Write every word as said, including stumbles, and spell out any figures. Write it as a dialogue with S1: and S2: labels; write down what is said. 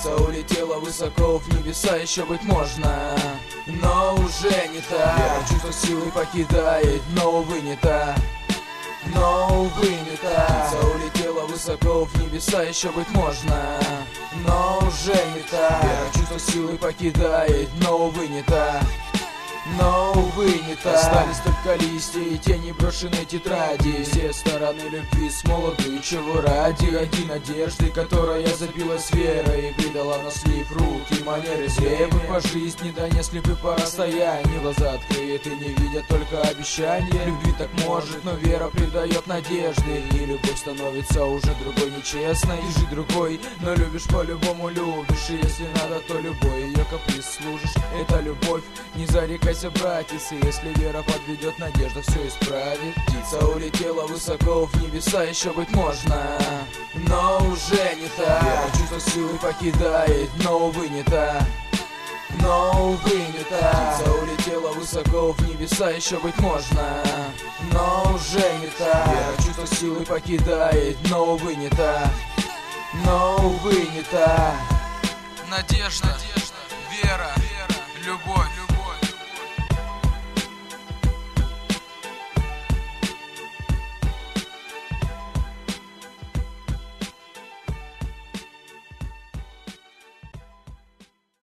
S1: Птица улетела высоко в небеса, еще быть можно, но уже не та. Вера чувство силы покидает, но увы не та. Но увы не та. Птица улетела высоко в небеса, еще быть можно, но уже не та. Вера чувство силы покидает, но увы не та. Но, увы, не та. Остались только листья и тени брошенной тетради. Все стороны любви с молоду и чего ради. Ради надежды, которая забилась верой и придала на слив руки манеры. Слепы по жизни, да не слепы по расстоянию. Глаза открыт и не видят только обещания. Любви так может, но вера придает надежды. И любовь становится уже другой нечестной. Ты же другой, но любишь по-любому любишь. И если надо, то любой ее каприз служишь. Это любовь, не зарекайся, братец, и если вера подведет, надежда все исправит. Птица улетела высоко в небеса, еще быть можно, но уже не та. Вера чувство силы покидает, но увы не та. Но увы не та. Птица улетела высоко в небеса, еще быть можно, но уже не та. Вера чувство силы покидает, но увы не та. Но увы не та.
S2: Надежда, вера, любовь.